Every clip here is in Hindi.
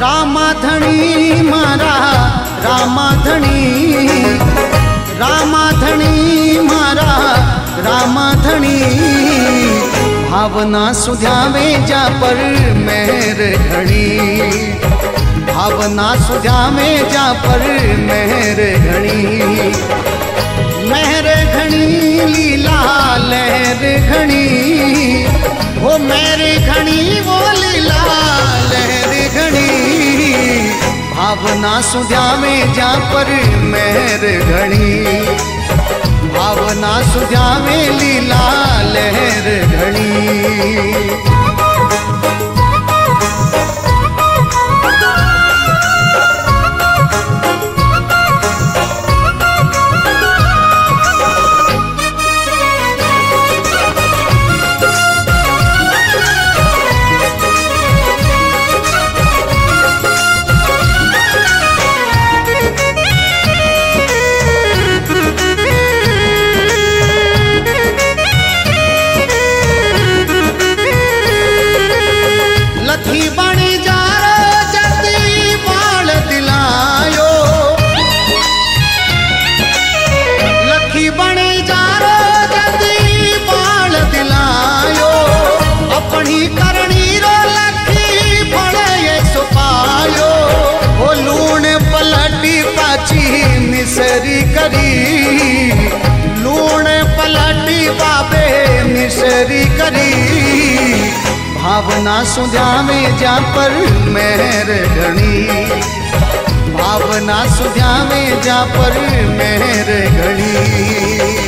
रामाधणी मारा रामाधणी, रामाधणी मारा रामाधणी, भावना सुध्यावे जा पर मेहर घणी, भावना सुध्यावे जा पर मेहर घणी, मेहर घणी लीला लहर घणी, वो मेहर घणी वो लीला लहर घणी, भावना सुध्यावे जा पर मेहर घणी, भावना सुध्यावे लीला लहर घणी। लखी बणी जारो जती बाल दिलायो, लखी बणी जारो जती बाल दिलायो, अपनी करनी रो लखी फड़े सुपायो, वो लूण पलटी पाची मिसरी करी, लूण पलटी बाबे मिसरी करी, भावना सुध्यावे जा पर मेहर घणी, भावना सुध्यावे जा पर मेहर घणी।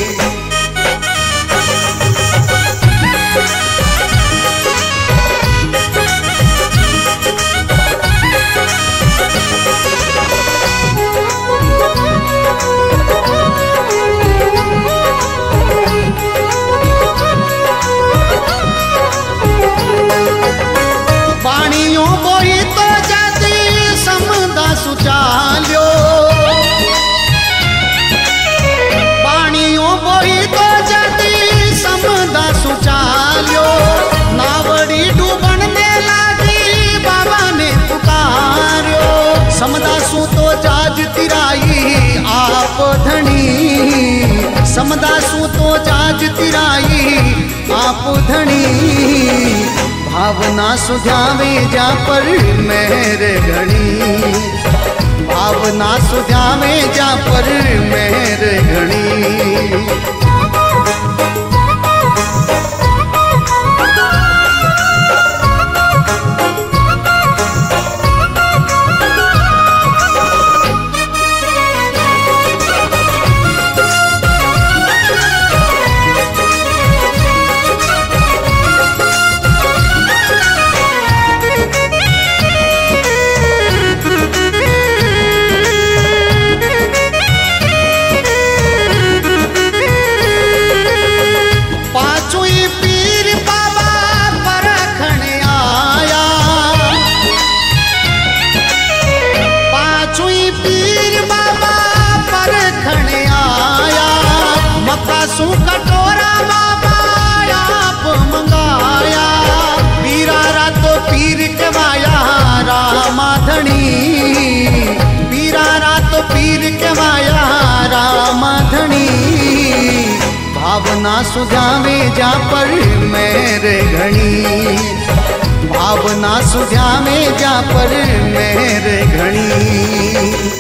पानियों बोई तो जाती समदा सुचाल्यो, पानियों बोई तो जाती समदा सुचाल्यो, नावड़ी डूबन में लागी बाबा ने पुकार्यो, समदा सु तो जाज तिराई आप धनी, समदा सु तो जाज तिराई आप धनी, भावना सुध्यावे जा पर मेहर घणी, भावना सुध्यावे जा पर मेहर घणी। सु कटोरा बाबा आप मंगाया, पीरा रातो पीर कवाया रामाधणी, पीरा रातो पीर कवाया रामाधणी, भावना सुध्यावे जा पर मेहर घणी, भावना सुध्यावे जा पर मेहर घणी।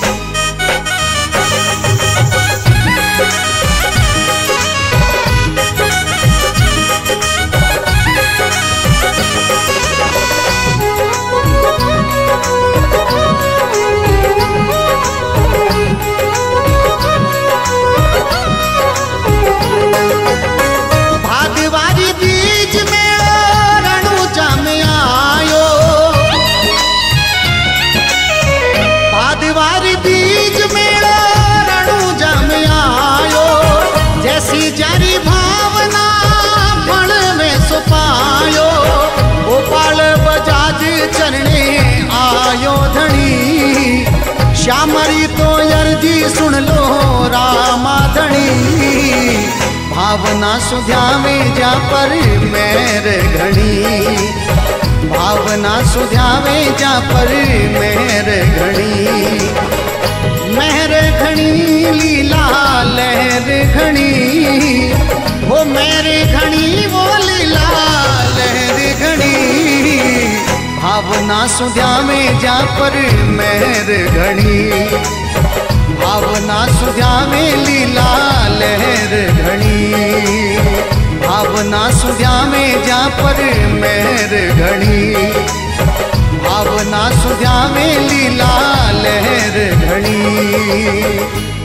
भादवारी बीज में रणु जम आयो, भादवारी बीज में रणु जम आयो, जैसी जरी भावना फण में सुपायो, गोपाल बजाज चरणे आयो धनी, श्यामरी तो अर्जी सुन लो रामाधणी, भावना सुध्यावे जा पर मेहर घणी, भावना सुध्यावे जा पर मेहर घणी, मेहर घणी लीला लहर घणी, वो मेहर घणी वो लीला लहर घणी, भावना सुध्यावे जा पर मेहर घणी, भावना सुध्यावे लीला लहर घणी, भावना सुध्यावे जा पर मेहर घणी, भावना सुध्यावे लीला लहर घणी।